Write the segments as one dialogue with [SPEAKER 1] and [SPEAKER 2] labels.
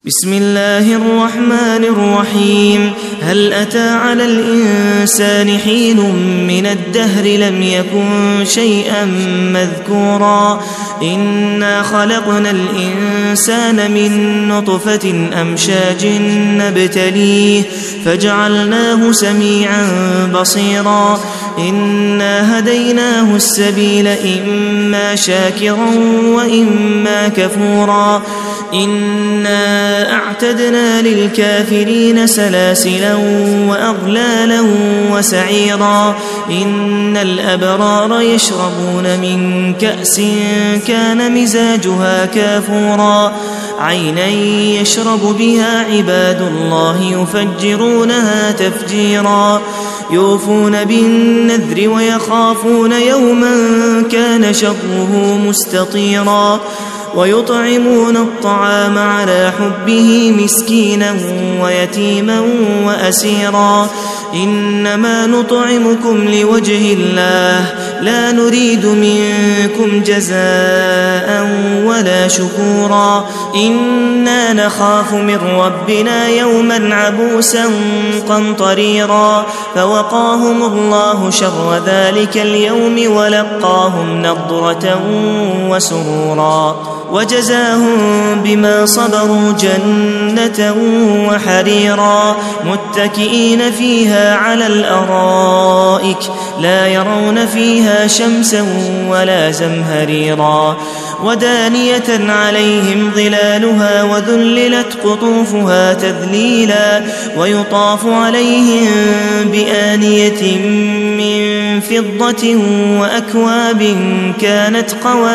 [SPEAKER 1] بسم الله الرحمن الرحيم. هل أتى على الإنسان حين من الدهر لم يكن شيئا مذكورا إنا خلقنا الإنسان من نطفة أمشاج نبتليه فجعلناه سميعا بصيرا إنا هديناه السبيل إما شاكرا وإما كفورا إنا أعتدنا للكافرين سلاسلا وأغلالا وسعيرا إن الأبرار يشربون من كأس كان مزاجها كافورا عينا يشرب بها عباد الله يفجرونها تفجيرا يوفون بالنذر ويخافون يوما كان شره مستطيرا ويطعمون الطعام على حبه مسكينا ويتيما وأسيرا إنما نطعمكم لوجه الله لا نريد منكم جزاء ولا شكورا إنا نخاف من ربنا يوما عبوسا قمطريرا فوقاهم الله شر ذلك اليوم ولقاهم نضرة وسرورا وجزاهم بما صبروا جنة وحريرا متكئين فيها على الأرائك لا يرون فيها شمسا ولا زمهريرا ودانية عليهم ظلالها وذللت قطوفها تذليلا ويطاف عليهم بآنية من فضة وأكواب كانت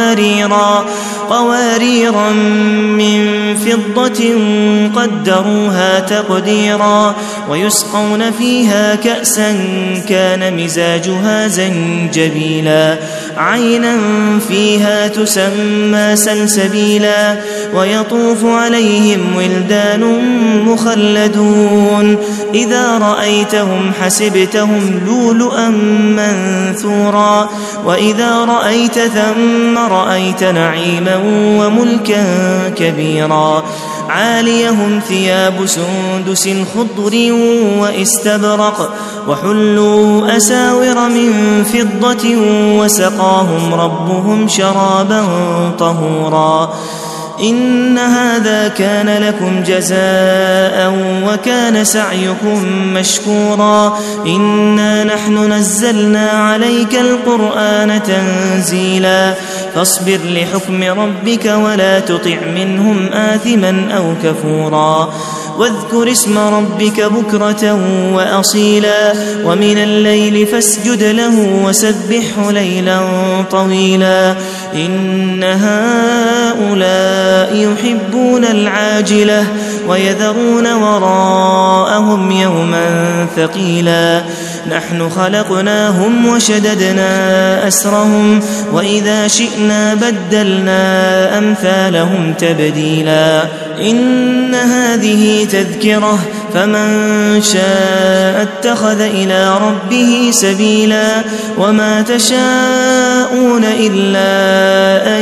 [SPEAKER 1] قواريرا من فضة قدروها تقديرا ويسقون فيها كأسا كان مزاجها زنجبيلا عينا فيها تسمى سلسبيلا ويطوف عليهم ولدان مخلدون إذا رأيتهم حسبتهم لؤلؤا منثورا وإذا رأيت ثم رأيت نعيما وملكا كبيرا عاليهم ثياب سندس خضر واستبرق وحلوا أساور من فضة وسقاهم ربهم شرابا طهورا إن هذا كان لكم جزاء وكان سعيكم مشكورا إنا نحن نزلنا عليك القرآن تنزيلا فاصبر لحكم ربك ولا تطع منهم آثما أو كفورا واذكر اسم ربك بكرة وأصيلا ومن الليل فاسجد له وسبحه ليلا طويلا إن هؤلاء يحبون العاجلة ويذرون وراءهم يوما ثقيلا نحن خلقناهم وشددنا أسرهم وإذا شئنا بدلنا أمثالهم تبديلا إن هذه تذكرة فمن شاء اتخذ إلى ربه سبيلا وما تشاءون إلا أن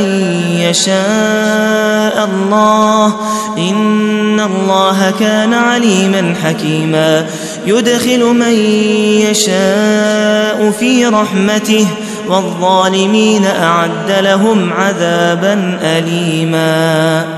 [SPEAKER 1] يشاء الله إن الله كان عليما حكيما يدخل من يشاء في رحمته والظالمين أعد لهم عذابا أليما.